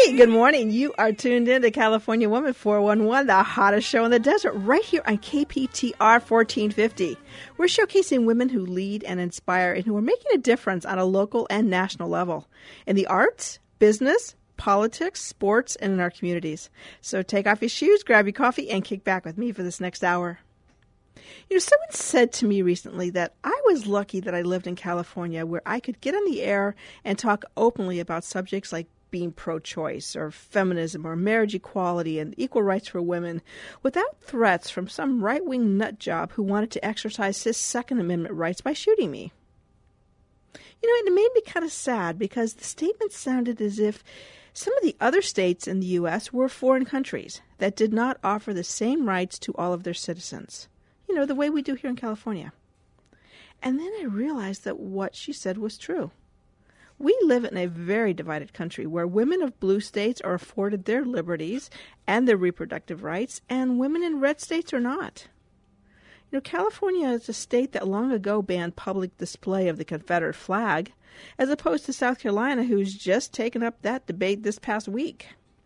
Hey, good morning. You are tuned in to California Woman 411, the hottest show in the desert, right here on KPTR 1450. We're showcasing women who lead and inspire and who are making a difference on a local and national level in the arts, business, politics, sports, and in our communities. So take off your shoes, grab your coffee, and kick back with me for this next hour. You know, someone said to me recently that I was lucky that I lived in California where I could get on the air and talk openly about subjects like being pro-choice or feminism or marriage equality and equal rights for women without threats from some right-wing nut job who wanted to exercise his Second Amendment rights by shooting me. You know, it made me kind of sad because the statement sounded as if some of the other states in the U.S. were foreign countries that did not offer the same rights to all of their citizens. You know, the way we do here in California. And then I realized that what she said was true. We live in a very divided country where women of blue states are afforded their liberties and their reproductive rights, and women in red states are not. You know, California is a state that long ago banned public display of the Confederate flag, as opposed to South Carolina, who's just taken up that debate this past week.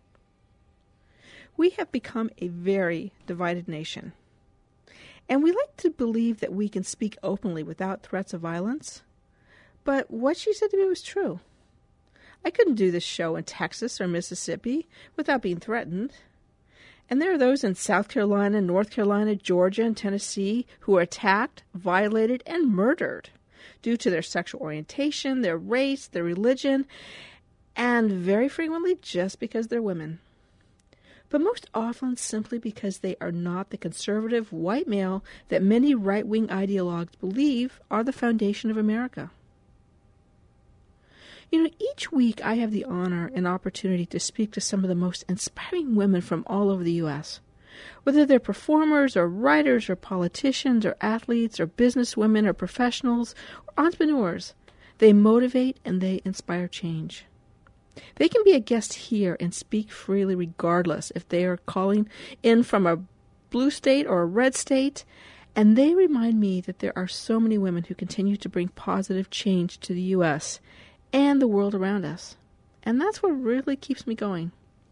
We have become a very divided nation. And we like to believe that we can speak openly without threats of violence. But what she said to me was true. I couldn't do this show in Texas or Mississippi without being threatened. And there are those in South Carolina, North Carolina, Georgia, and Tennessee who are attacked, violated, and murdered due to their sexual orientation, their race, their religion, and very frequently just because they're women. But most often simply because they are not the conservative white male that many right-wing ideologues believe are the foundation of America. You know, each week I have the honor and opportunity to speak to some of the most inspiring women from all over the U.S. Whether they're performers or writers or politicians or athletes or businesswomen or professionals or entrepreneurs, they motivate and they inspire change. They can be a guest here and speak freely regardless if they are calling in from a blue state or a red state, and they remind me that there are so many women who continue to bring positive change to the U.S. and the world around us. And that's what really keeps me going.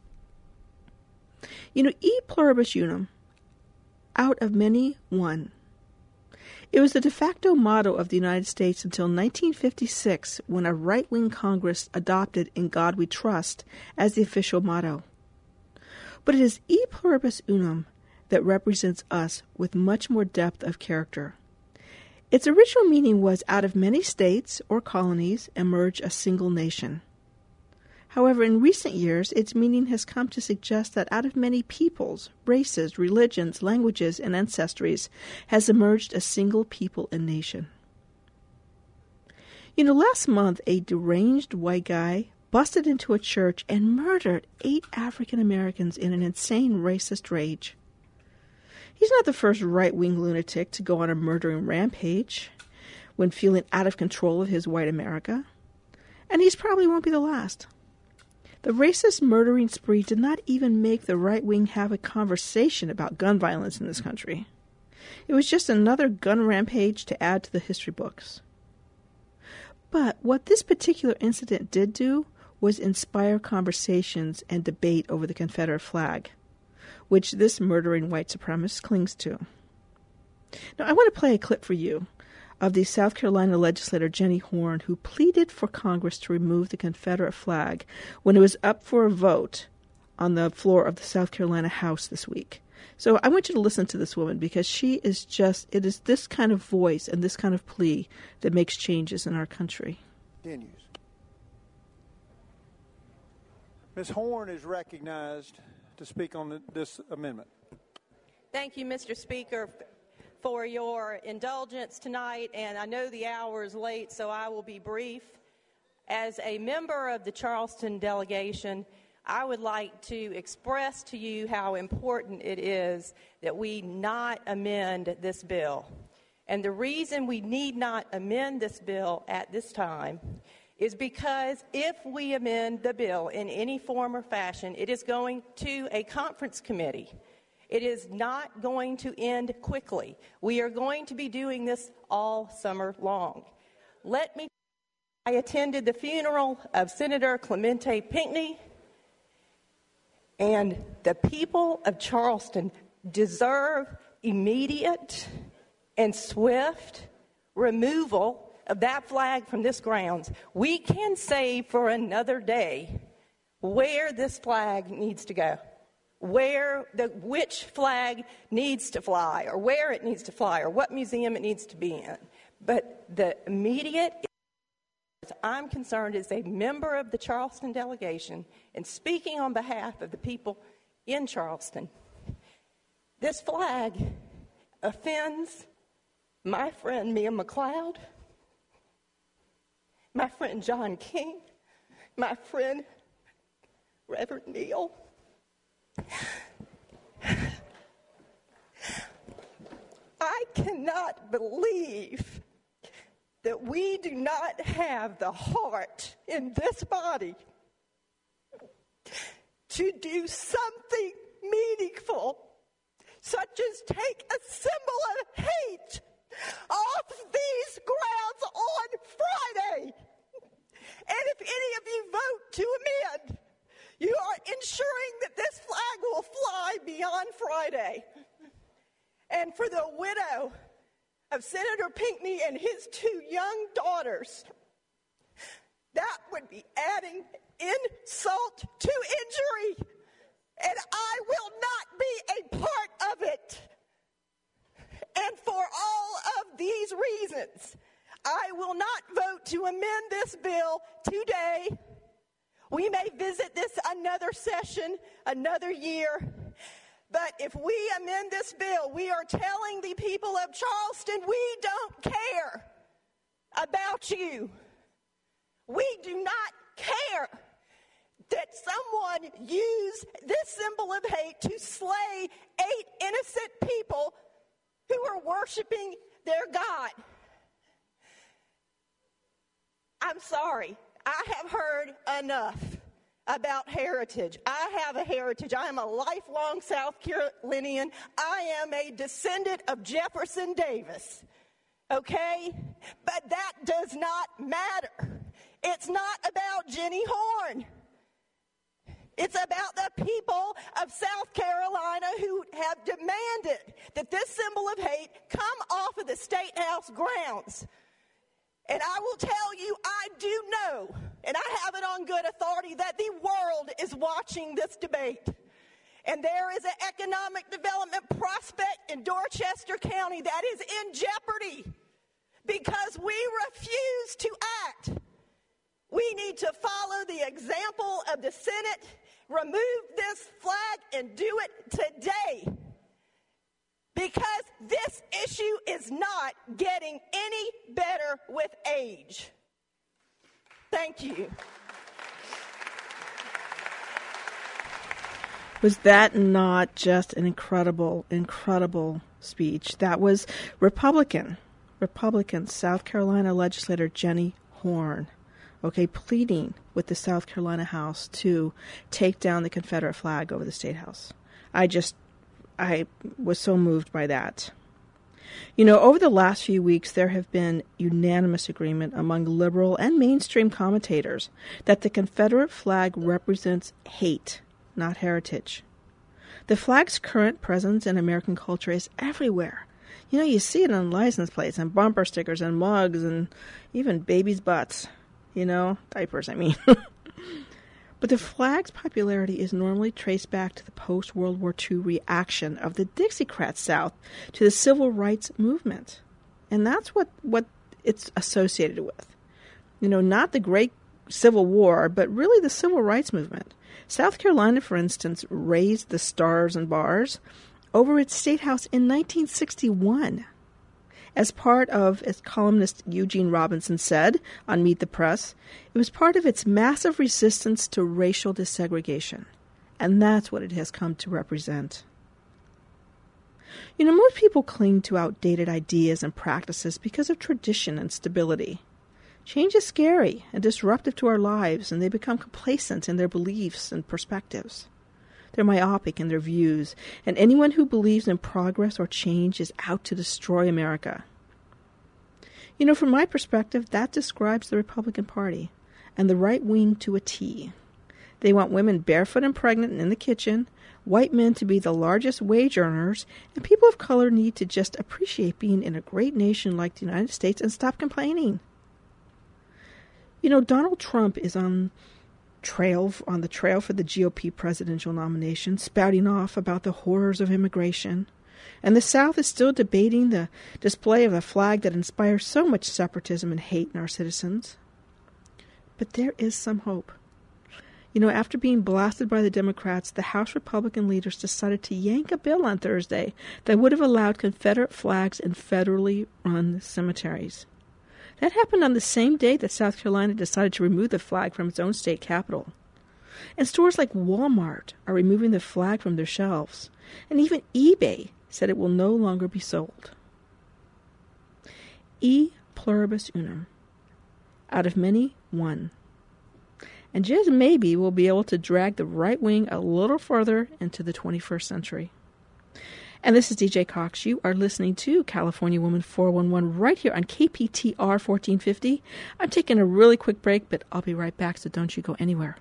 You know, e pluribus unum, out of many, one. It was the de facto motto of the United States until 1956 when a right-wing Congress adopted In God We Trust as the official motto. But it is e pluribus unum that represents us with much more depth of character. Its original meaning was out of many states or colonies emerge a single nation. However, in recent years, its meaning has come to suggest that out of many peoples, races, religions, languages, and ancestries has emerged a single people and nation. You know, last month, a deranged white guy busted into a church and murdered 8 African Americans in an insane racist rage. He's not the first right-wing lunatic to go on a murdering rampage when feeling out of control of his white America, and he probably won't be the last. The racist murdering spree did not even make the right wing have a conversation about gun violence in this country. It was just another gun rampage to add to the history books. But what this particular incident did do was inspire conversations and debate over the Confederate flag, which this murdering white supremacist clings to. Now, I want to play a clip for you of the South Carolina legislator Jenny Horn, who pleaded for Congress to remove the Confederate flag when it was up for a vote on the floor of the South Carolina House this week. So I want you to listen to this woman because it is this kind of voice and this kind of plea that makes changes in our country. Continues. Ms. Horn is recognized to speak on this amendment. Thank you, Mr. Speaker, for your indulgence tonight, and I know the hour is late, so I will be brief. As a member of the Charleston delegation, I would like to express to you how important it is that we not amend this bill. And the reason we need not amend this bill at this time is because if we amend the bill in any form or fashion, it is going to a conference committee. It is not going to end quickly. We are going to be doing this all summer long. I attended the funeral of Senator Clemente Pinckney, And the people of Charleston deserve immediate and swift removal of that flag from this grounds. We can say for another day where this flag needs to go, which flag needs to fly, or where it needs to fly, or what museum it needs to be in. But the immediate, as I'm concerned, as a member of the Charleston delegation and speaking on behalf of the people in Charleston, this flag offends my friend Mia McLeod, my friend John King, my friend Reverend Neal. I cannot believe that we do not have the heart in this body to do something meaningful, such as take a symbol of hate off these grounds on Friday. And if any of you vote to amend, you are ensuring that this flag will fly beyond Friday. And for the widow of Senator Pinckney and his 2 young daughters, that would be adding insult to injury. And I will not be a part of it. And for all of these reasons, I will not vote to amend this bill today. We may visit this another session, another year. But if we amend this bill, we are telling the people of Charleston, we don't care about you. We do not care that someone used this symbol of hate to slay 8 innocent people who are worshiping their God. I'm sorry. I have heard enough about heritage. I have a heritage. I am a lifelong South Carolinian. I am a descendant of Jefferson Davis. Okay? But that does not matter. It's not about Jenny Horn. It's about the people of South Carolina who have demanded that this symbol of hate come off of the State House grounds. And I will tell you, I do know, and I have it on good authority, that the world is watching this debate. And there is an economic development prospect in Dorchester County that is in jeopardy because we refuse to act. We need to follow the example of the Senate, remove this flag, and do it today. Because this issue is not getting any better with age. Thank you. Was that not just an incredible, incredible speech? That was Republican South Carolina legislator Jenny Horn, pleading with the South Carolina House to take down the Confederate flag over the State House. I was so moved by that. Over the last few weeks, there have been unanimous agreement among liberal and mainstream commentators that the Confederate flag represents hate, not heritage. The flag's current presence in American culture is everywhere. You see it on license plates and bumper stickers and mugs and even babies' butts. Diapers, I mean. But the flag's popularity is normally traced back to the post-World War II reaction of the Dixiecrat South to the civil rights movement. And that's what it's associated with. Not the Great Civil War, but really the civil rights movement. South Carolina, for instance, raised the stars and bars over its State House in 1961. As part of, as columnist Eugene Robinson said on Meet the Press, it was part of its massive resistance to racial desegregation. And that's what it has come to represent. Most people cling to outdated ideas and practices because of tradition and stability. Change is scary and disruptive to our lives, and they become complacent in their beliefs and perspectives. They're myopic in their views, and anyone who believes in progress or change is out to destroy America. From my perspective, that describes the Republican Party and the right wing to a T. They want women barefoot and pregnant and in the kitchen, white men to be the largest wage earners, and people of color need to just appreciate being in a great nation like the United States and stop complaining. You know, Donald Trump is on the trail for the GOP presidential nomination, spouting off about the horrors of immigration. And the South is still debating the display of the flag that inspires so much separatism and hate in our citizens. But there is some hope. You know, after being blasted by the Democrats, the House Republican leaders decided to yank a bill on Thursday that would have allowed Confederate flags in federally run cemeteries. That happened on the same day that South Carolina decided to remove the flag from its own state capital. And stores like Walmart are removing the flag from their shelves. And even eBay said it will no longer be sold. E pluribus unum. Out of many, one. And just maybe we'll be able to drag the right wing a little further into the 21st century. And this is DJ Cox. You are listening to California Woman 411 right here on KPTR 1450. I'm taking a really quick break, but I'll be right back, so don't you go anywhere.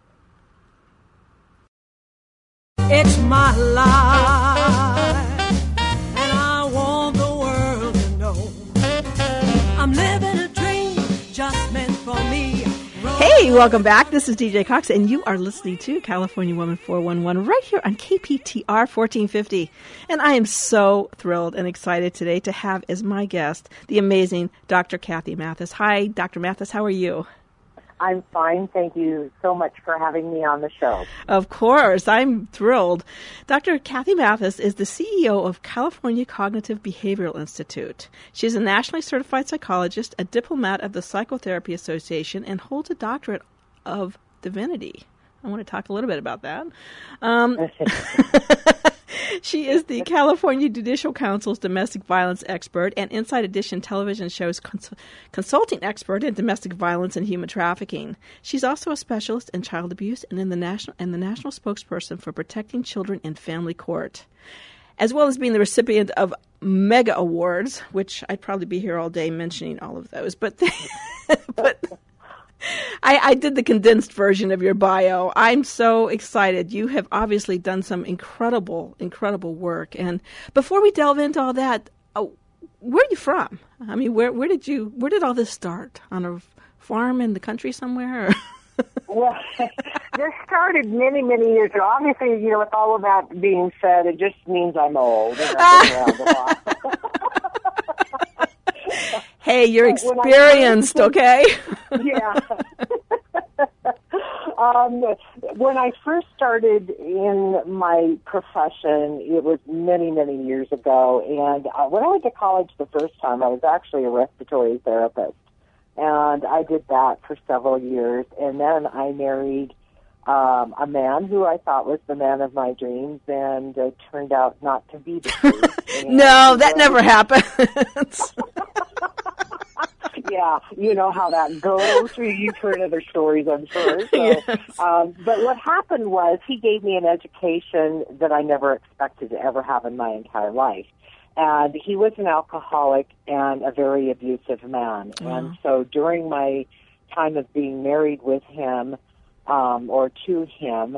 It's my life, and I want the world to know I'm living a dream just meant for me. Hey, welcome back. This is DJ Cox, and you are listening to California Woman 411 right here on KPTR 1450. And I am so thrilled and excited today to have as my guest the amazing Dr. Kathy Mathis. Hi, Dr. Mathis. How are you? I'm fine. Thank you so much for having me on the show. Of course. I'm thrilled. Dr. Kathy Mathis is the CEO of California Cognitive Behavioral Institute. She is a nationally certified psychologist, a diplomat of the Psychotherapy Association, and holds a doctorate of divinity. I want to talk a little bit about that. She is the California Judicial Council's domestic violence expert and Inside Edition television show's consulting expert in domestic violence and human trafficking. She's also a specialist in child abuse and the national spokesperson for protecting children in family court, as well as being the recipient of mega awards, which I'd probably be here all day mentioning all of those. But I did the condensed version of your bio. I'm so excited. You have obviously done some incredible, incredible work. And before we delve into all that, where are you from? I mean, where did all this start? On a farm in the country somewhere? Well, this started many, many years ago. Obviously, you know, with all of that being said, it just means I'm old. And I've been around a lot. Hey, you're experienced, okay? Yeah. When I first started in my profession, it was many, many years ago. And when I went to college the first time, I was actually a respiratory therapist. And I did that for several years. And then I married a man who I thought was the man of my dreams, and it turned out not to be the truth. No, that never happens. Yeah, you know how that goes. You've heard other stories, I'm sure. So, yes. But what happened was he gave me an education that I never expected to ever have in my entire life. And he was an alcoholic and a very abusive man. Mm. And so during my time of being married with him, or to him,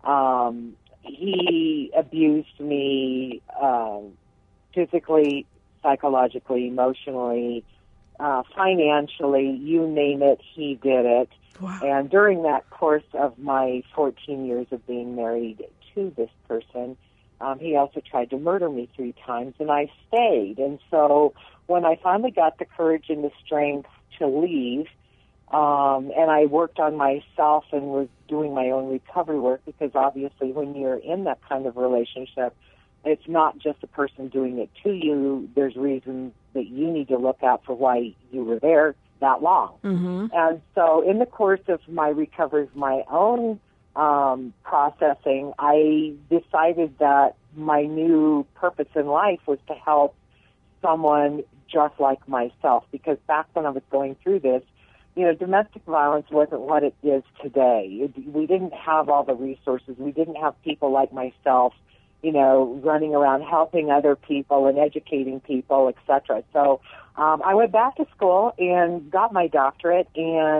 he abused me physically, psychologically, emotionally, financially, you name it, he did it. Wow. And during that course of my 14 years of being married to this person, he also tried to murder me 3 times, and I stayed. And so when I finally got the courage and the strength to leave, and I worked on myself and was doing my own recovery work, because obviously when you're in that kind of relationship, it's not just a person doing it to you. There's reasons that you need to look out for why you were there that long. Mm-hmm. And so in the course of my recovery of my own processing, I decided that my new purpose in life was to help someone just like myself, because back when I was going through this, you know, domestic violence wasn't what it is today. We didn't have all the resources. We didn't have people like myself, you know, running around helping other people and educating people, et cetera. So I went back to school and got my doctorate and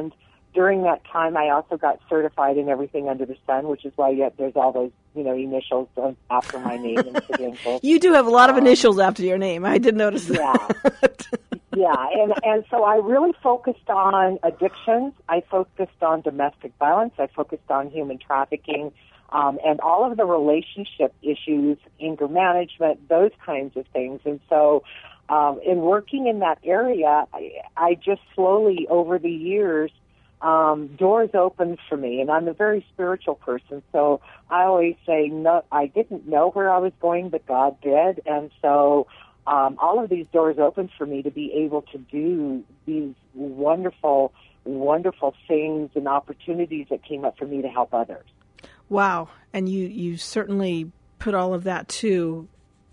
during that time, I also got certified in everything under the sun, which is why there's all those, initials after my name and credentials. You do have a lot of initials after your name. I did notice that. Yeah, and so I really focused on addictions. I focused on domestic violence. I focused on human trafficking, and all of the relationship issues, anger management, those kinds of things. And so in working in that area, I just slowly, over the years, doors opened for me. And I'm a very spiritual person, so I always say, no, I didn't know where I was going, but God did. And so all of these doors opened for me to be able to do these wonderful, wonderful things and opportunities that came up for me to help others. Wow. And you certainly put all of that to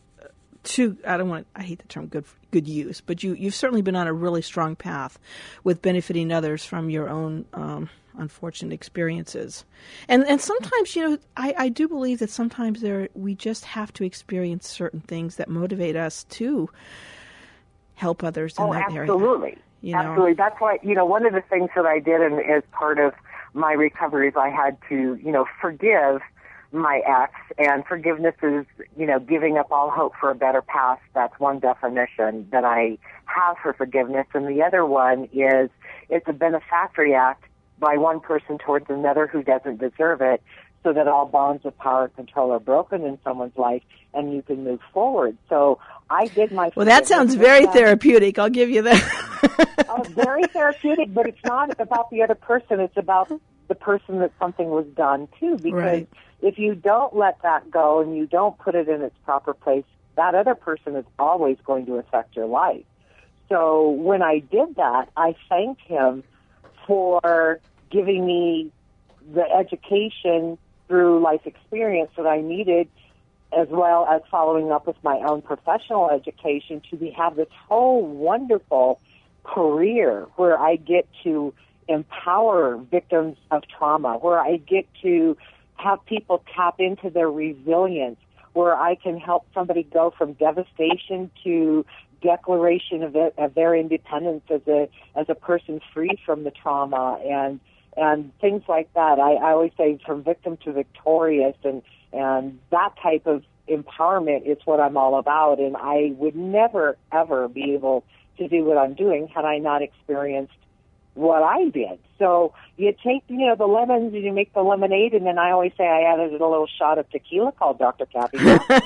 I hate the term good use, but you've certainly been on a really strong path with benefiting others from your own unfortunate experiences. And sometimes, I do believe that sometimes we just have to experience certain things that motivate us to help others in that area. Absolutely. Absolutely. That's why, one of the things that I did as part of my recovery is I had to, forgive my ex, and forgiveness is, giving up all hope for a better past. That's one definition that I have for forgiveness. And the other one is it's a benefactory act by one person towards another who doesn't deserve it, so that all bonds of power and control are broken in someone's life and you can move forward. So I did my... Well, that sounds very therapeutic. I'll give you that. Very therapeutic, but it's not about the other person. It's about the person that something was done to, because right. If you don't let that go and you don't put it in its proper place, that other person is always going to affect your life. So when I did that, I thanked him for giving me the education through life experience that I needed, as well as following up with my own professional education to have this whole wonderful career where I get to empower victims of trauma, where I get to have people tap into their resilience, where I can help somebody go from devastation to declaration of their independence as a person free from the trauma and things like that. I always say from victim to victorious, and that type of empowerment is what I'm all about. And I would never, ever be able to do what I'm doing had I not experienced what I did. So you take, the lemons and you make the lemonade, and then I always say I added a little shot of tequila called Dr. Kathy.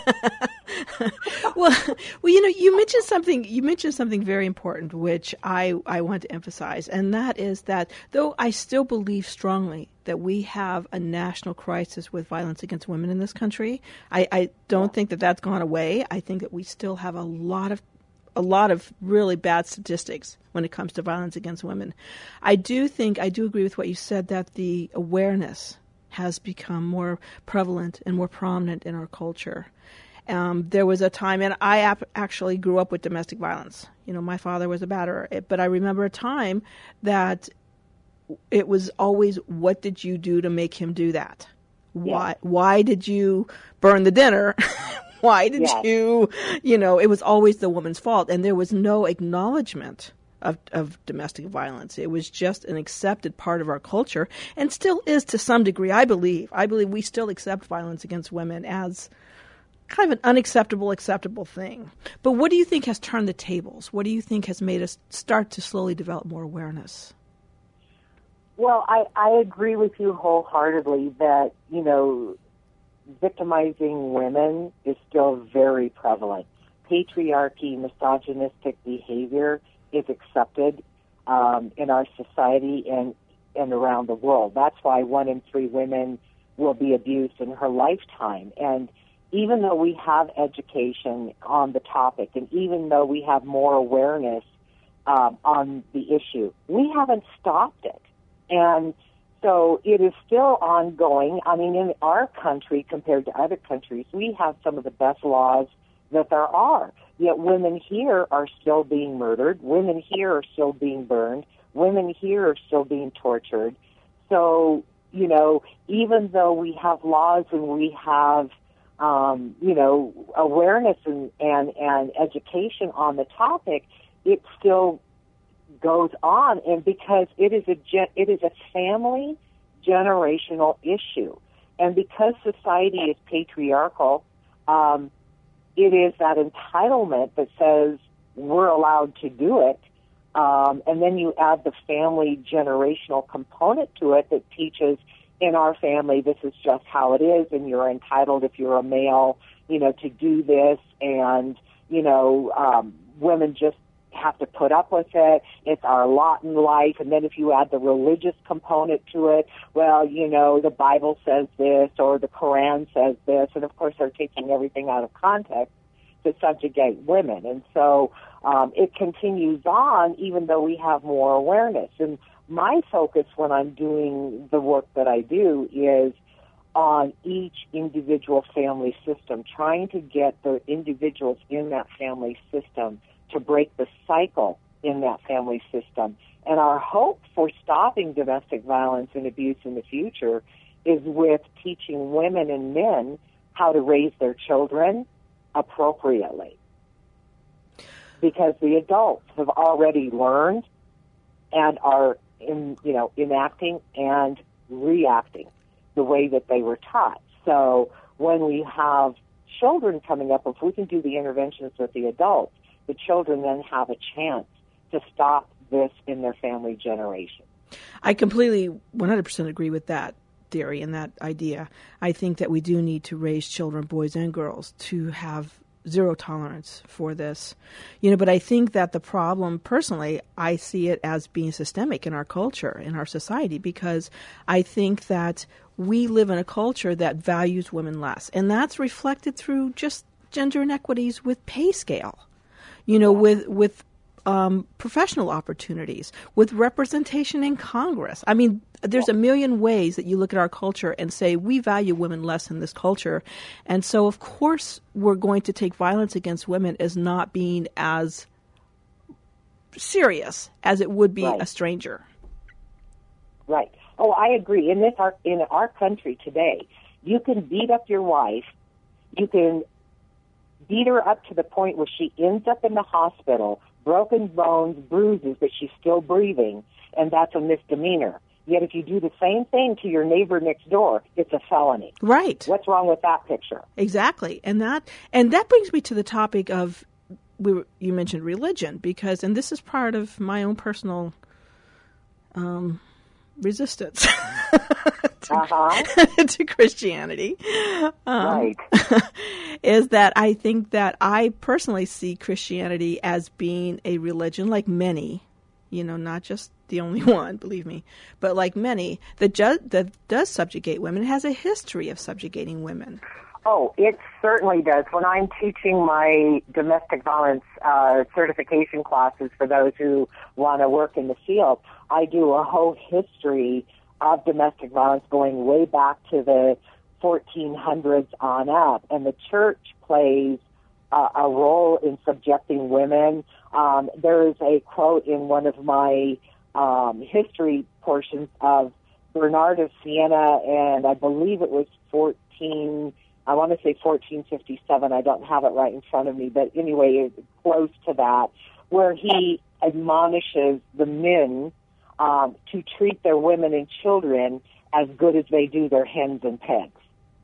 Well, you mentioned something very important, which I want to emphasize, and that is that though I still believe strongly that we have a national crisis with violence against women in this country, I don't think that that's gone away. I think that we still have a lot of really bad statistics when it comes to violence against women. I do agree with what you said, that the awareness has become more prevalent and more prominent in our culture. There was a time, and I actually grew up with domestic violence. My father was a batterer, but I remember a time that it was always, what did you do to make him do that? Why did you burn the dinner? Why did you, it was always the woman's fault, and there was no acknowledgement of domestic violence. It was just an accepted part of our culture, and still is to some degree, I believe. I believe we still accept violence against women as kind of an acceptable thing. But what do you think has turned the tables? What do you think has made us start to slowly develop more awareness? Well, I agree with you wholeheartedly that, victimizing women is still very prevalent. Patriarchy, misogynistic behavior is accepted in our society and around the world. That's why 1 in 3 women will be abused in her lifetime. And even though we have education on the topic, and even though we have more awareness on the issue, we haven't stopped it. And so it is still ongoing. I mean, in our country, compared to other countries, we have some of the best laws that there are. Yet women here are still being murdered. Women here are still being burned. Women here are still being tortured. So, even though we have laws and we have, awareness and education on the topic, it's still goes on, and because it is a family generational issue, and because society is patriarchal, it is that entitlement that says we're allowed to do it, and then you add the family generational component to it that teaches, in our family, this is just how it is, and you're entitled, if you're a male, to do this, and women just have to put up with it. It's our lot in life. And then if you add the religious component to it, well, the Bible says this or the Quran says this. And of course, they're taking everything out of context to subjugate women. And so it continues on even though we have more awareness. And my focus when I'm doing the work that I do is on each individual family system, trying to get the individuals in that family system to break the cycle in that family system. And our hope for stopping domestic violence and abuse in the future is with teaching women and men how to raise their children appropriately. Because the adults have already learned and are enacting and reacting the way that they were taught. So when we have children coming up, if we can do the interventions with the adults, the children then have a chance to stop this in their family generation. I completely 100% agree with that theory and that idea. I think that we do need to raise children, boys and girls, to have zero tolerance for this. But I think that the problem, personally, I see it as being systemic in our culture, in our society, because I think that we live in a culture that values women less. And that's reflected through just gender inequities with pay scale. With professional opportunities, with representation in Congress. I mean, there's a million ways that you look at our culture and say we value women less in this culture. And so, of course, we're going to take violence against women as not being as serious as it would be a stranger. Right. Oh, I agree. In our country today, you can beat up your wife. You can beat her up to the point where she ends up in the hospital, broken bones, bruises, but she's still breathing, and that's a misdemeanor. Yet if you do the same thing to your neighbor next door, it's a felony. Right. What's wrong with that picture? Exactly. And that brings me to the topic of, you mentioned religion, and this is part of my own personal resistance to Christianity. Right. Is that I think that I personally see Christianity as being a religion like many, not just the only one, believe me, but like many that does subjugate women, has a history of subjugating women. Oh, it certainly does. When I'm teaching my domestic violence certification classes for those who want to work in the field, I do a whole history of domestic violence going way back to the 1400s on up, and the church plays a role in subjecting women. There is a quote in one of my history portions of Bernard of Siena, and I believe it was 1457. I don't have it right in front of me, but anyway, it's close to that, where he admonishes the men to treat their women and children as good as they do their hens and pigs.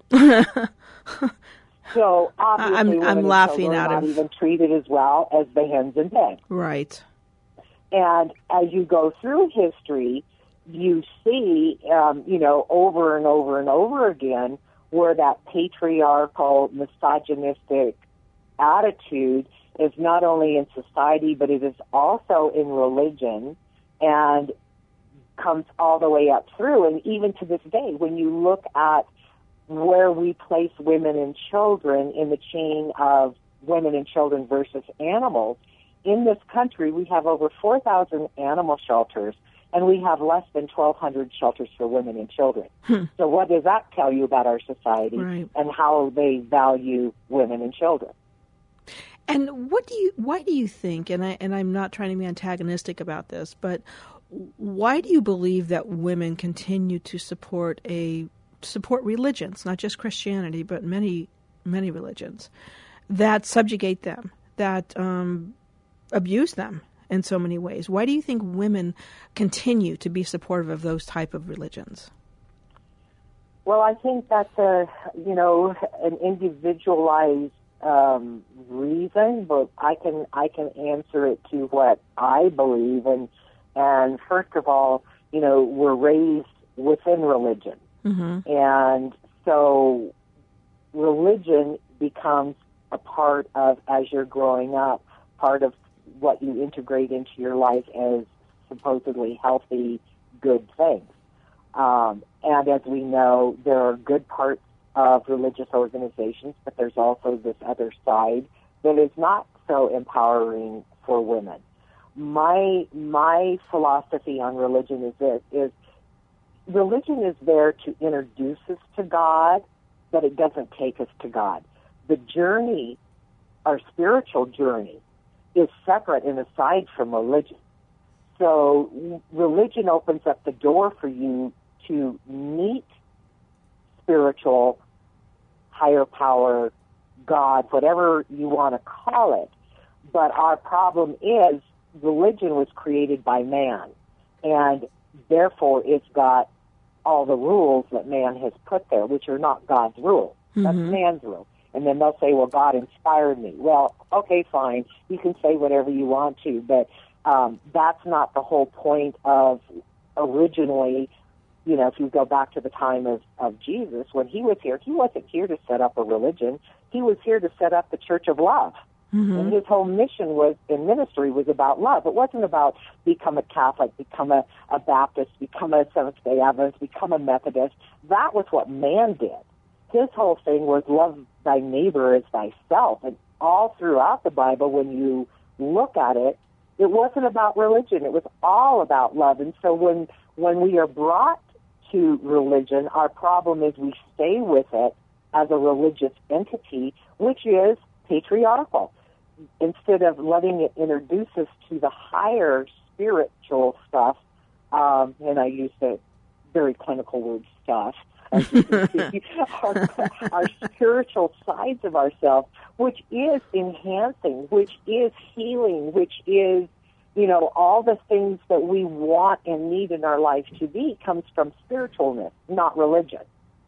So obviously, I'm laughing are out not of even treated as well as the hens and pigs. Right. And as you go through history, you see, over and over and over again, where that patriarchal, misogynistic attitude is not only in society, but it is also in religion, and comes all the way up through. And even to this day, when you look at where we place women and children in the chain of women and children versus animals, in this country we have over 4,000 animal shelters, and we have less than 1,200 shelters for women and children. So what does that tell you about our society and how they value women and children? And why do you think, and I'm not trying to be antagonistic about this, but why do you believe that women continue to support religions, not just Christianity, but many religions, that subjugate them, that abuse them, in so many ways. Why do you think women continue to be supportive of those type of religions? Well, I think that's an individualized reason, but I can answer it to what I believe. And first of all, we're raised within religion. Mm-hmm. And so religion becomes a part of, as you're growing up, part of what you integrate into your life as supposedly healthy, good things. And as we know, there are good parts of religious organizations, but there's also this other side that is not so empowering for women. My philosophy on religion is this, is religion is there to introduce us to God, but it doesn't take us to God. The journey, our spiritual journey, is separate and aside from religion. So religion opens up the door for you to meet spiritual, higher power, God, whatever you want to call it. But our problem is religion was created by man, and therefore it's got all the rules that man has put there, which are not God's rules. That's man's rule. And then they'll say, well, God inspired me. Well, okay, fine. You can say whatever you want to, but that's not the whole point of originally, if you go back to the time of Jesus, when he was here, he wasn't here to set up a religion. He was here to set up the Church of Love. Mm-hmm. And his whole mission in ministry was about love. It wasn't about become a Catholic, become a Baptist, become a Seventh-day Adventist, become a Methodist. That was what man did. His whole thing was love thy neighbor as thyself. And all throughout the Bible, when you look at it, it wasn't about religion. It was all about love. And so when we are brought to religion, our problem is we stay with it as a religious entity, which is patriarchal, instead of letting it introduce us to the higher spiritual stuff, and I use the very clinical word stuff, as you can see, our spiritual sides of ourselves, which is enhancing, which is healing, which is, all the things that we want and need in our life to be comes from spiritualness, not religion.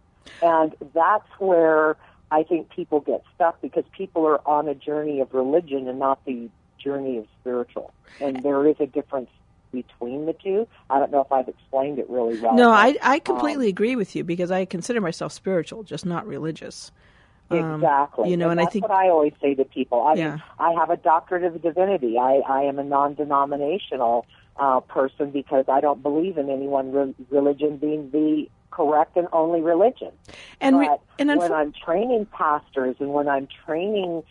And that's where I think people get stuck, because people are on a journey of religion and not the journey of spiritual. And there is a difference between the two. I don't know if I've explained it really well. No, I completely agree with you, because I consider myself spiritual, just not religious. Exactly. And that's I think what I always say to people. I mean, I have a doctorate of divinity. I am a non-denominational person, because I don't believe in any one religion being the correct and only religion. But when I'm training pastors and when I'm training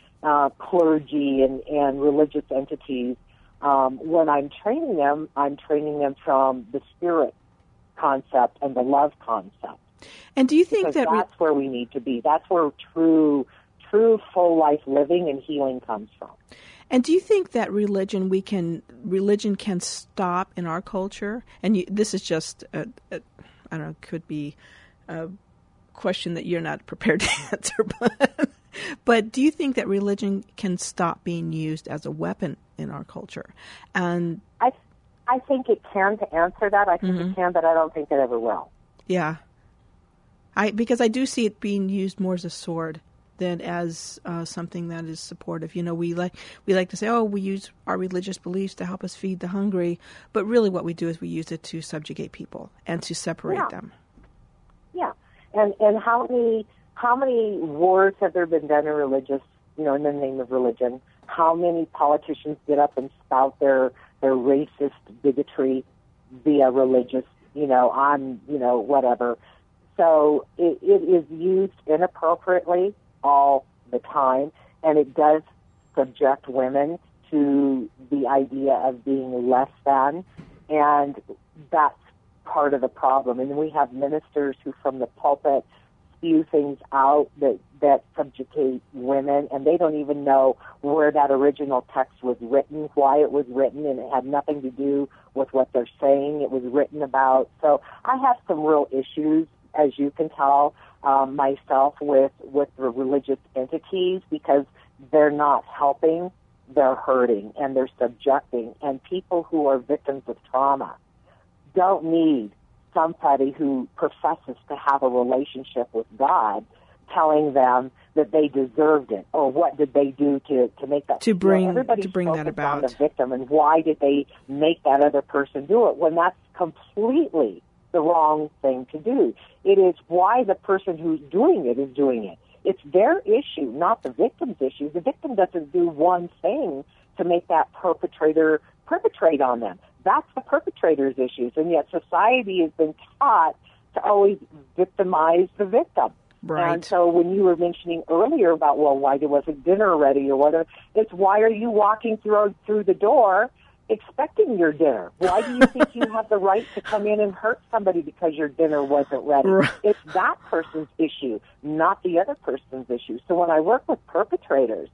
clergy and religious entities, when I'm training them from the spirit concept and the love concept. And do you think because that's where we need to be? That's where true full life living and healing comes from. And do you think that religion can stop in our culture? And this is just I don't know, could be a question that you're not prepared to answer, but do you think that religion can stop being used as a weapon in our culture? And I think it can. To answer that, I think it can, but I don't think it ever will. Yeah. Because I do see it being used more as a sword than as something that is supportive. We like to say, we use our religious beliefs to help us feed the hungry, but really what we do is we use it to subjugate people and to separate them. Yeah, and how many wars have there been done in religious, in the name of religion? How many politicians get up and spout their racist bigotry via religious, whatever. So it is used inappropriately all the time, and it does subject women to the idea of being less than, and that's part of the problem. And we have ministers who from the pulpit spew things out that subjugate women, and they don't even know where that original text was written, why it was written, and it had nothing to do with what they're saying it was written about. So I have some real issues, as you can tell, myself with the religious entities, because they're not helping they're hurting and they're subjecting. And people who are victims of trauma don't need somebody who professes to have a relationship with God telling them that they deserved it, or what did they do to make that, to bring that about on the victim, and why did they make that other person do it, when that's completely the wrong thing to do. It is why the person who's doing it is doing it. It's their issue, not the victim's issue. The victim doesn't do one thing to make that perpetrator perpetrate on them. That's the perpetrator's issues, and yet society has been taught to always victimize the victim. Right. And so when you were mentioning earlier about, well, why wasn't dinner ready or whatever, it's why are you walking through the door expecting your dinner? Why do you think you have the right to come in and hurt somebody because your dinner wasn't ready? Right. It's that person's issue, not the other person's issue. So when I work with perpetrators,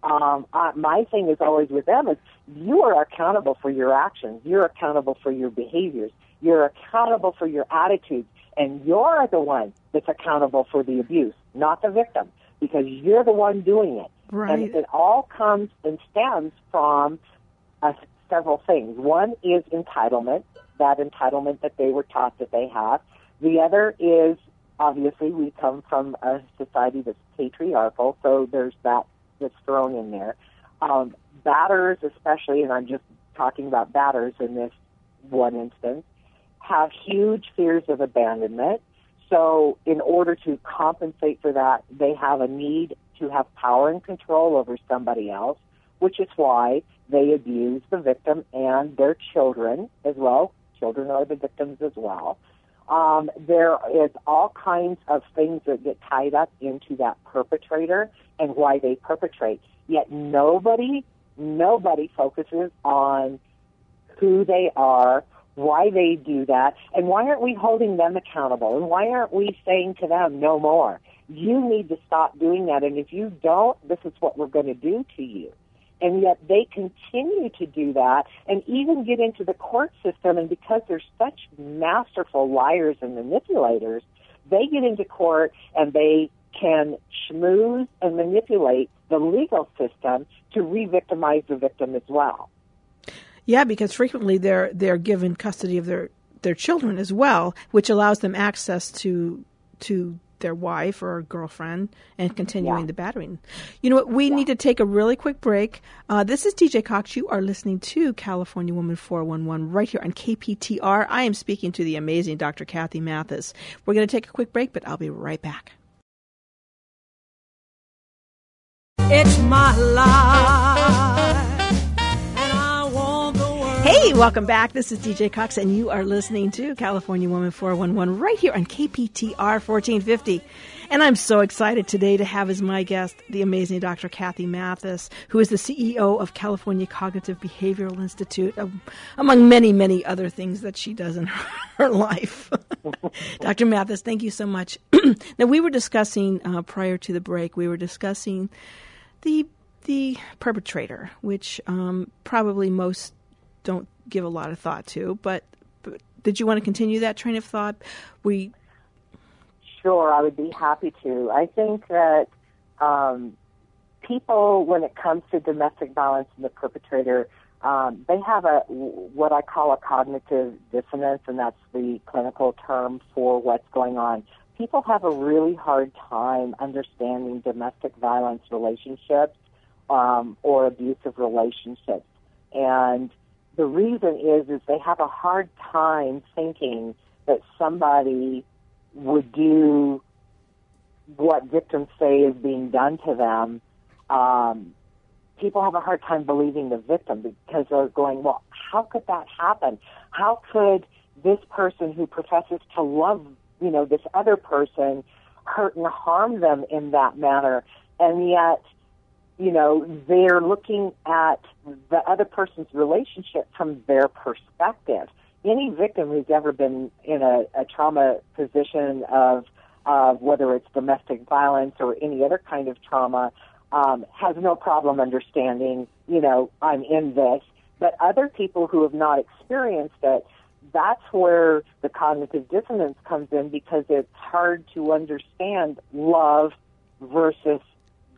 my thing is always with them is you are accountable for your actions. You're accountable for your behaviors. You're accountable for your attitudes. And you're the one that's accountable for the abuse, not the victim, because you're the one doing it. Right. And it all comes and stems from several things. One is entitlement, that entitlement that they were taught that they have. The other is, obviously, we come from a society that's patriarchal, so there's that that's thrown in there. Batters especially, and I'm just talking about batters in this one instance, have huge fears of abandonment. So in order to compensate for that, they have a need to have power and control over somebody else, which is why they abuse the victim and their children as well. Children are the victims as well. There is all kinds of things that get tied up into that perpetrator and why they perpetrate. Yet nobody focuses on who they are, why they do that, and why aren't we holding them accountable, and why aren't we saying to them, no more? You need to stop doing that, and if you don't, this is what we're going to do to you. And yet they continue to do that and even get into the court system, and because they're such masterful liars and manipulators, they get into court and they can schmooze and manipulate the legal system to re-victimize the victim as well. Yeah, because frequently they're given custody of their children as well, which allows them access to their wife or girlfriend and continuing the battering. You know what? We need to take a really quick break. This is DJ Cox. You are listening to California Woman 411 right here on KPTR. I am speaking to the amazing Dr. Kathy Mathis. We're going to take a quick break, but I'll be right back. It's my life. Hey, welcome back. This is DJ Cox, and you are listening to California Woman 411 right here on KPTR 1450. And I'm so excited today to have as my guest the amazing Dr. Kathy Mathis, who is the CEO of California Cognitive Behavioral Institute, among many, many other things that she does in her life. Dr. Mathis, thank you so much. Now, we were discussing, prior to the break, we were discussing the perpetrator, which probably most don't give a lot of thought to, but did you want to continue that train of thought? Sure, I would be happy to. I think that people, when it comes to domestic violence and the perpetrator, they have what I call a cognitive dissonance, and that's the clinical term for what's going on. People have a really hard time understanding domestic violence relationships or abusive relationships, and the reason is they have a hard time thinking that somebody would do what victims say is being done to them. People have a hard time believing the victim because they're going, well, how could that happen? How could this person who professes to love, this other person hurt and harm them in that manner? And yet, they're looking at the other person's relationship from their perspective. Any victim who's ever been in a trauma position of whether it's domestic violence or any other kind of trauma has no problem understanding, I'm in this. But other people who have not experienced it, that's where the cognitive dissonance comes in, because it's hard to understand love versus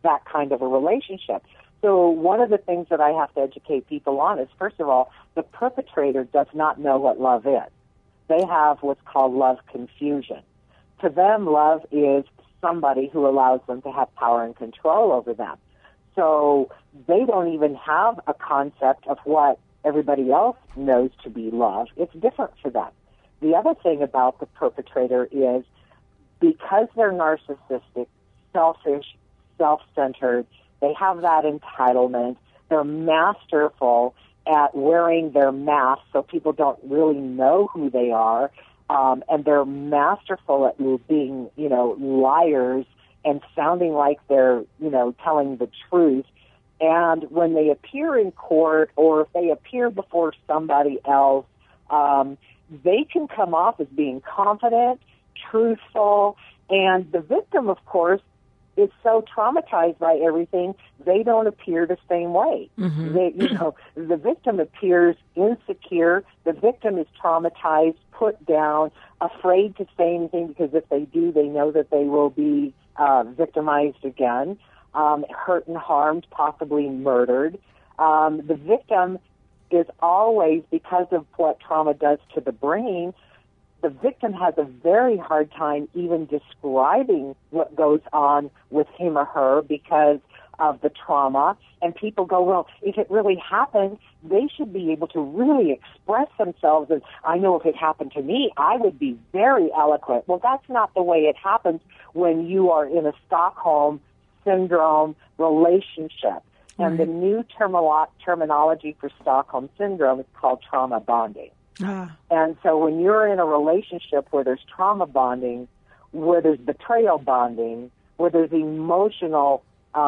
that kind of a relationship. So one of the things that I have to educate people on is, first of all, the perpetrator does not know what love is. They have what's called love confusion. To them, love is somebody who allows them to have power and control over them. So they don't even have a concept of what everybody else knows to be love. It's different for them. The other thing about the perpetrator is because they're narcissistic, selfish, self-centered, they have that entitlement, they're masterful at wearing their mask so people don't really know who they are, and they're masterful at being, liars and sounding like they're, telling the truth. And when they appear in court or if they appear before somebody else, they can come off as being confident, truthful, and the victim, of course, is so traumatized by everything, they don't appear the same way. Mm-hmm. The victim appears insecure, the victim is traumatized, put down, afraid to say anything because if they do, they know that they will be victimized again, hurt and harmed, possibly murdered. The victim is always, because of what trauma does to the brain, the victim has a very hard time even describing what goes on with him or her because of the trauma. And people go, well, if it really happened, they should be able to really express themselves. And I know if it happened to me, I would be very eloquent. Well, that's not the way it happens when you are in a Stockholm Syndrome relationship. And the new terminology for Stockholm Syndrome is called trauma bonding. And so when you're in a relationship where there's trauma bonding, where there's betrayal bonding, where there's emotional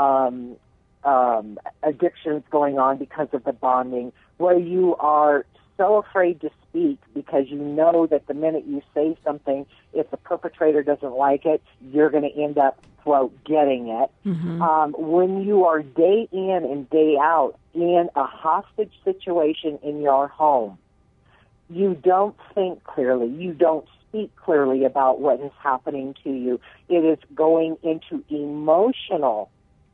addictions going on because of the bonding, where you are so afraid to speak because you know that the minute you say something, if the perpetrator doesn't like it, you're going to end up, quote, getting it. Mm-hmm. When you are day in and day out in a hostage situation in your home, you don't think clearly. You don't speak clearly about what is happening to you. It is going into emotional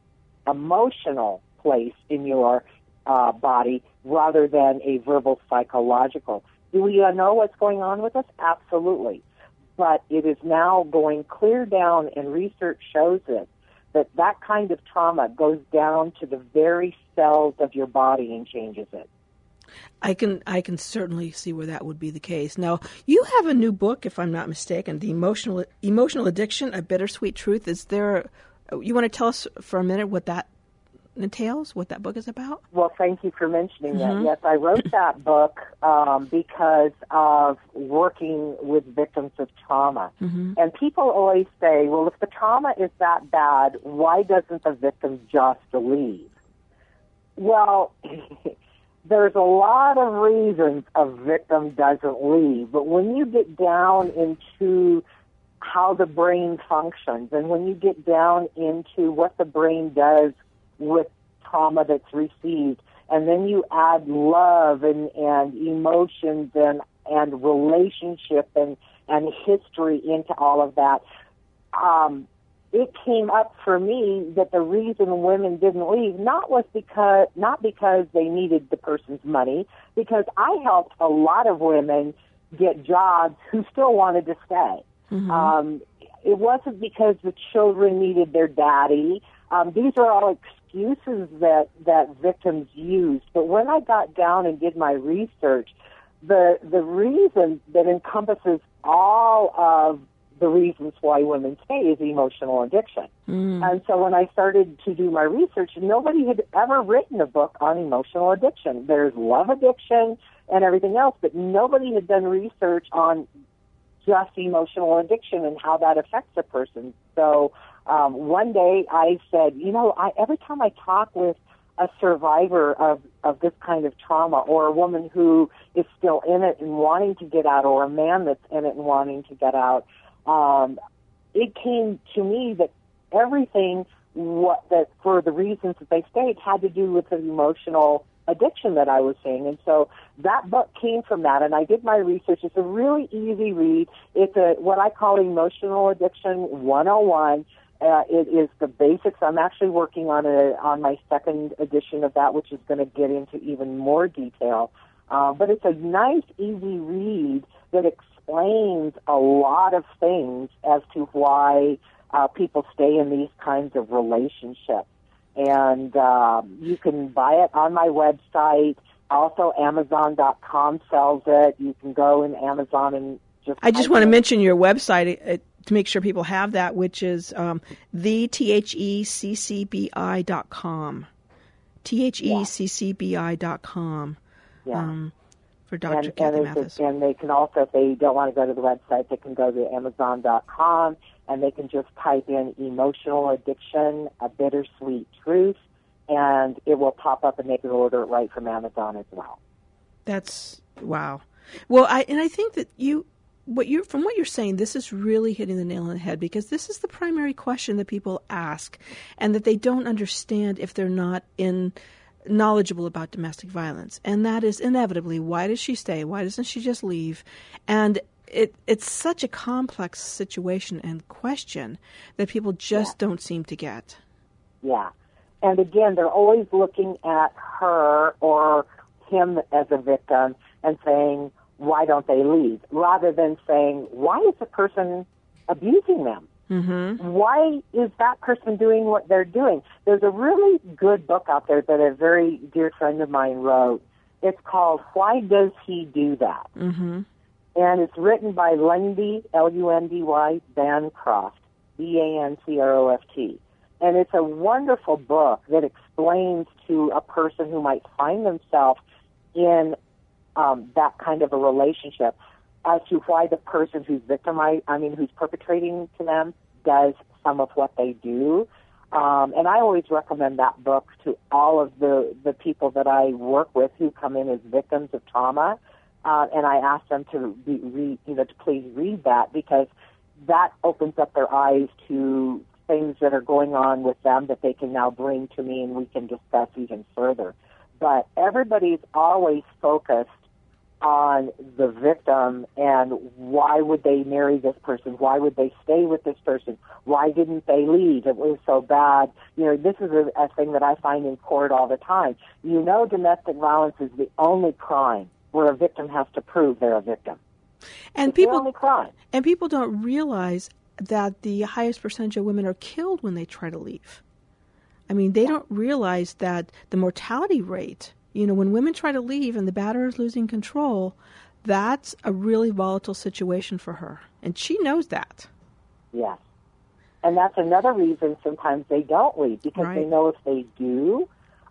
place in your body rather than a verbal psychological. Do we know what's going on with us? Absolutely. But it is now going clear down, and research shows it, that kind of trauma goes down to the very cells of your body and changes it. I can certainly see where that would be the case. Now, you have a new book, if I'm not mistaken, The Emotional Addiction, A Bittersweet Truth. You want to tell us for a minute what that entails, what that book is about? Well, thank you for mentioning that. Yes, I wrote that book because of working with victims of trauma. Mm-hmm. And people always say, well, if the trauma is that bad, why doesn't the victim just leave? Well, there's a lot of reasons a victim doesn't leave, but when you get down into how the brain functions and when you get down into what the brain does with trauma that's received, and then you add love and emotions and relationship and history into all of that, it came up for me that the reason women didn't leave not because they needed the person's money, because I helped a lot of women get jobs who still wanted to stay. Mm-hmm. It wasn't because the children needed their daddy. These are all excuses that victims used. But when I got down and did my research, the reason that encompasses all of the reasons why women stay is emotional addiction. Mm. And so when I started to do my research, nobody had ever written a book on emotional addiction. There's love addiction and everything else, but nobody had done research on just emotional addiction and how that affects a person. So one day I said, every time I talk with a survivor of this kind of trauma, or a woman who is still in it and wanting to get out, or a man that's in it and wanting to get out, it came to me that everything that for the reasons that they stayed had to do with the emotional addiction that I was seeing. And so that book came from that, and I did my research. It's a really easy read. It's what I call Emotional Addiction 101, It is the basics. I'm actually working on my second edition of that, which is going to get into even more detail. But it's a nice, easy read that explains a lot of things as to why people stay in these kinds of relationships. And you can buy it on my website. Also, Amazon.com sells it. You can go in Amazon and I just want to mention your website to make sure people have that, which is thetheccbi.com. theccbi.com. Yeah. For Dr. Kathy Mathis. And they can also, if they don't want to go to the website, they can go to Amazon.com and they can just type in emotional addiction, a bittersweet truth, and it will pop up and they can order it right from Amazon as well. That's, wow. Well, I think that from what you're saying, this is really hitting the nail on the head, because this is the primary question that people ask, and that they don't understand if they're not knowledgeable about domestic violence. And that is inevitably, why does she stay? Why doesn't she just leave? And it's such a complex situation and question that people just don't seem to get. Yeah. And again, they're always looking at her or him as a victim and saying, why don't they leave? Rather than saying, why is the person abusing them? Mm-hmm. Why is that person doing what they're doing? There's a really good book out there that a very dear friend of mine wrote. It's called Why Does He Do That? Mm-hmm. And it's written by Lundy, Lundy, Bancroft, Bancroft. And it's a wonderful book that explains to a person who might find themselves in that kind of a relationship as to why the person who's who's perpetrating to them does some of what they do. And I always recommend that book to all of the people that I work with who come in as victims of trauma. And I ask them to to please read that, because that opens up their eyes to things that are going on with them that they can now bring to me and we can discuss even further. But everybody's always focused on the victim and why would they marry this person? Why would they stay with this person? Why didn't they leave? It was so bad. This is a thing that I find in court all the time. Domestic violence is the only crime where a victim has to prove they're a victim. And it's the only crime. And people don't realize that the highest percentage of women are killed when they try to leave. They don't realize that the mortality rate, when women try to leave and the batterer is losing control, that's a really volatile situation for her. And she knows that. Yes. And that's another reason sometimes they don't leave, because they know if they do,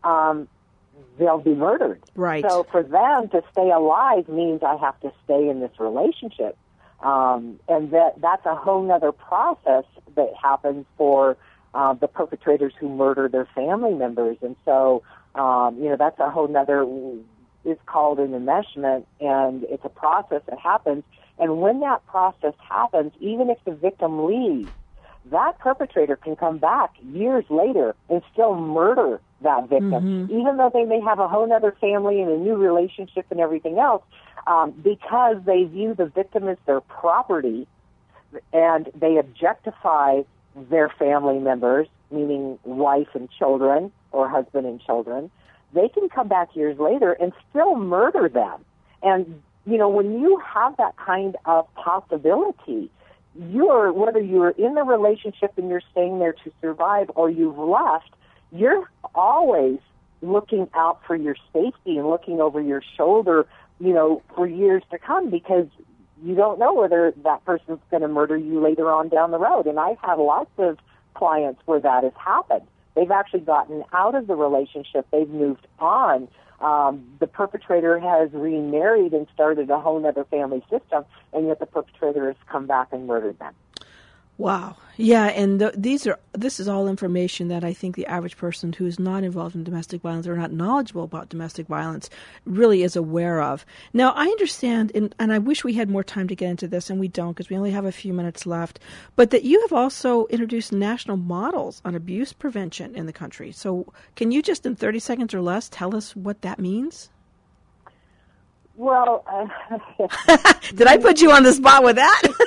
they'll be murdered. Right. So for them to stay alive means I have to stay in this relationship. And that's a whole other process that happens for the perpetrators who murder their family members. And so, that's a whole other, it's called an enmeshment, and it's a process that happens. And when that process happens, even if the victim leaves, that perpetrator can come back years later and still murder that victim, even though they may have a whole other family and a new relationship and everything else, because they view the victim as their property and they objectify their family members, meaning wife and children or husband and children. They can come back years later and still murder them. And, when you have that kind of possibility, whether you're in the relationship and you're staying there to survive or you've left, you're always looking out for your safety and looking over your shoulder, for years to come, because you don't know whether that person's going to murder you later on down the road. And I've had lots of clients where that has happened. They've actually gotten out of the relationship. They've moved on. The perpetrator has remarried and started a whole other family system, and yet the perpetrator has come back and murdered them. Wow. Yeah, and this is all information that I think the average person who is not involved in domestic violence or not knowledgeable about domestic violence really is aware of. Now, I understand, and I wish we had more time to get into this, and we don't because we only have a few minutes left, but that you have also introduced national models on abuse prevention in the country. So can you just in 30 seconds or less tell us what that means? Well, did I put you on the spot with that?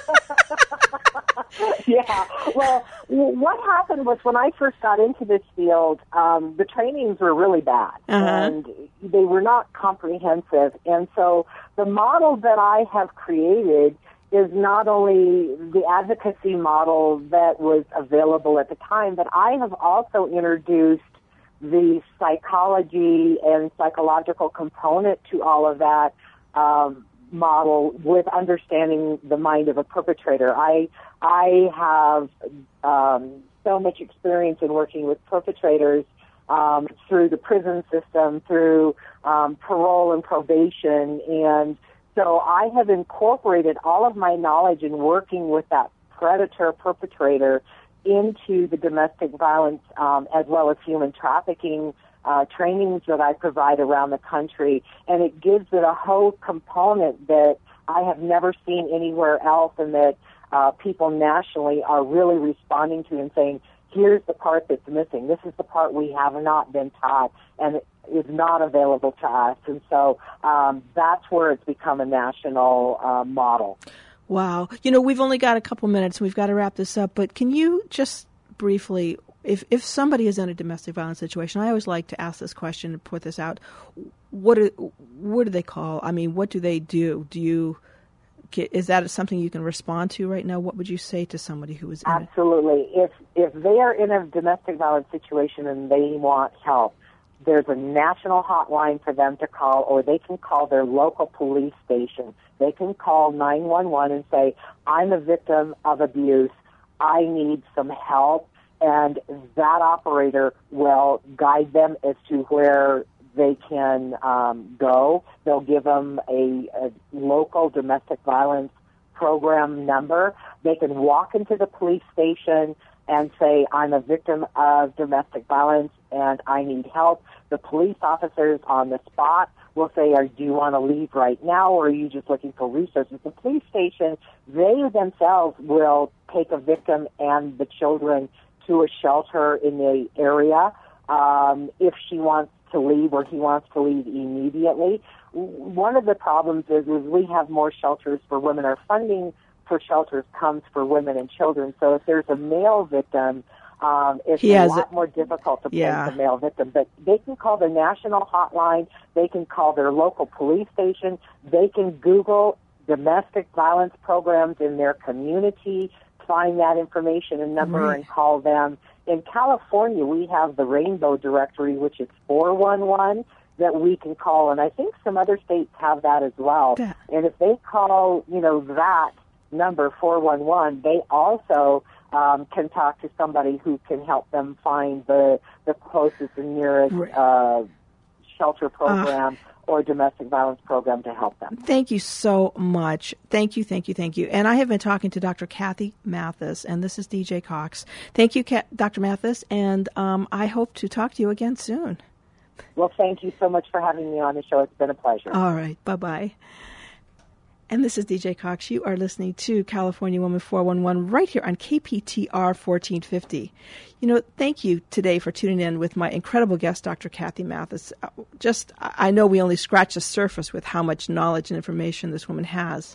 Yeah. Well, what happened was when I first got into this field, the trainings were really bad, and they were not comprehensive. And so the model that I have created is not only the advocacy model that was available at the time, but I have also introduced the psychology and psychological component to all of that model with understanding the mind of a perpetrator. I have so much experience in working with perpetrators through the prison system, through parole and probation, and so I have incorporated all of my knowledge in working with that predator perpetrator into the domestic violence as well as human trafficking trainings that I provide around the country, and it gives it a whole component that I have never seen anywhere else, and that people nationally are really responding to and saying, here's the part that's missing. This is the part we have not been taught, and it is not available to us. And so that's where it's become a national model. Wow. You know, we've only got a couple minutes. We've got to wrap this up. But can you just briefly, if somebody is in a domestic violence situation, I always like to ask this question and put this out. What do they call? I mean, what do they do? Is that something you can respond to right now? What would you say to somebody who is in it? Absolutely. If they are in a domestic violence situation and they want help, there's a national hotline for them to call, or they can call their local police station. They can call 911 and say, I'm a victim of abuse. I need some help. And that operator will guide them as to where they can go. They'll give them a local domestic violence program number. They can walk into the police station and say, I'm a victim of domestic violence and I need help. The police officers on the spot will say, do you want to leave right now, or are you just looking for resources? The police station, they themselves will take a victim and the children to a shelter in the area if she wants to leave or he wants to leave immediately. One of the problems is we have more shelters for women. Our funding for shelters comes for women and children. So if there's a male victim, it's a lot more difficult to place a male victim. But they can call the national hotline. They can call their local police station. They can Google domestic violence programs in their community, find that information and number and call them. In California, we have the Rainbow Directory, which is 411, that we can call. And I think some other states have that as well. Yeah. And if they call, that number 411, they also can talk to somebody who can help them find the closest and nearest shelter program or domestic violence program to help them. Thank you so much. Thank you. And I have been talking to Dr. Kathy Mathis, and this is DJ Cox. Thank you, Dr. Mathis, and I hope to talk to you again soon. Well, thank you so much for having me on the show. It's been a pleasure. All right. Bye-bye. And this is DJ Cox. You are listening to California Woman 411 right here on KPTR 1450. Thank you today for tuning in with my incredible guest, Dr. Kathy Mathis. I know we only scratched the surface with how much knowledge and information this woman has.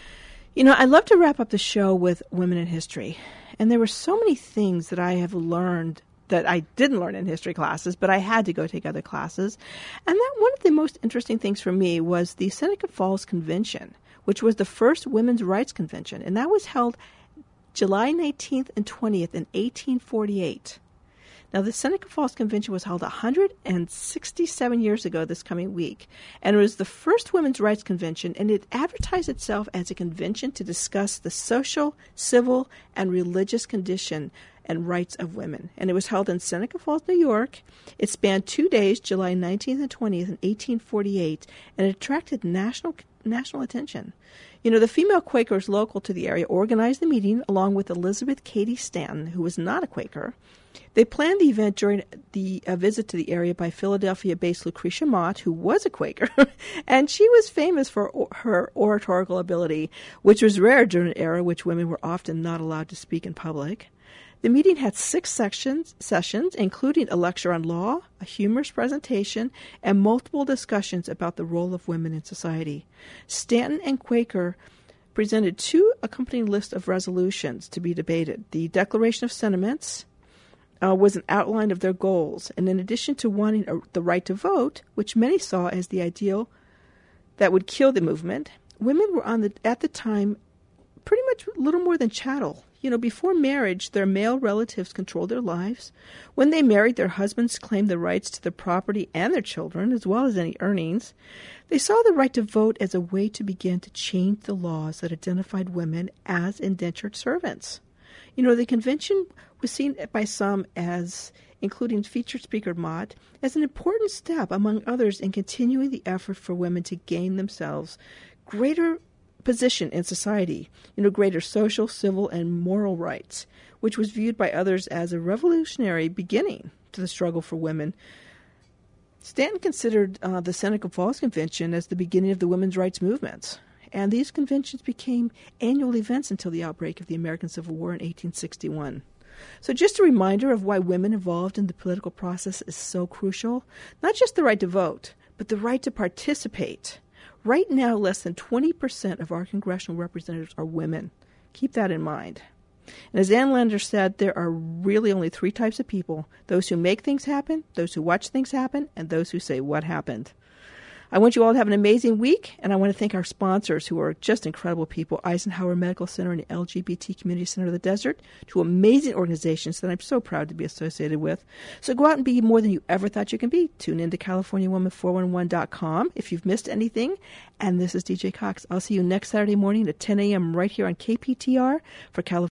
I love to wrap up the show with women in history. And there were so many things that I have learned that I didn't learn in history classes, but I had to go take other classes. And that one of the most interesting things for me was the Seneca Falls Convention, which was the first women's rights convention, and that was held July 19th and 20th in 1848. Now, the Seneca Falls Convention was held 167 years ago this coming week, and it was the first women's rights convention, and it advertised itself as a convention to discuss the social, civil, and religious condition and rights of women. And it was held in Seneca Falls, New York. It spanned 2 days, July 19th and 20th in 1848, and it attracted national attention. The female Quakers local to the area organized the meeting along with Elizabeth Cady Stanton, who was not a Quaker. They planned the event during a visit to the area by Philadelphia-based Lucretia Mott, who was a Quaker, and she was famous for her oratorical ability, which was rare during an era in which women were often not allowed to speak in public. The meeting had 6 sessions, including a lecture on law, a humorous presentation, and multiple discussions about the role of women in society. Stanton and Quaker presented two accompanying lists of resolutions to be debated. The Declaration of Sentiments was an outline of their goals, and in addition to wanting the right to vote, which many saw as the ideal that would kill the movement, women were at the time pretty much little more than chattel. Before marriage, their male relatives controlled their lives. When they married, their husbands claimed the rights to their property and their children, as well as any earnings. They saw the right to vote as a way to begin to change the laws that identified women as indentured servants. The convention was seen by some as, including featured speaker Mott, as an important step, among others, in continuing the effort for women to gain themselves greater position in society, greater social, civil, and moral rights, which was viewed by others as a revolutionary beginning to the struggle for women. Stanton considered the Seneca Falls Convention as the beginning of the women's rights movements, and these conventions became annual events until the outbreak of the American Civil War in 1861. So just a reminder of why women involved in the political process is so crucial. Not just the right to vote, but the right to participate. Right now, less than 20% of our congressional representatives are women. Keep that in mind. And as Ann Lander said, there are really only three types of people: those who make things happen, those who watch things happen, and those who say what happened. I want you all to have an amazing week, and I want to thank our sponsors, who are just incredible people: Eisenhower Medical Center and the LGBT Community Center of the Desert, two amazing organizations that I'm so proud to be associated with. So go out and be more than you ever thought you can be. Tune in to CaliforniaWoman411.com if you've missed anything. And this is DJ Cox. I'll see you next Saturday morning at 10 a.m. right here on KPTR for California.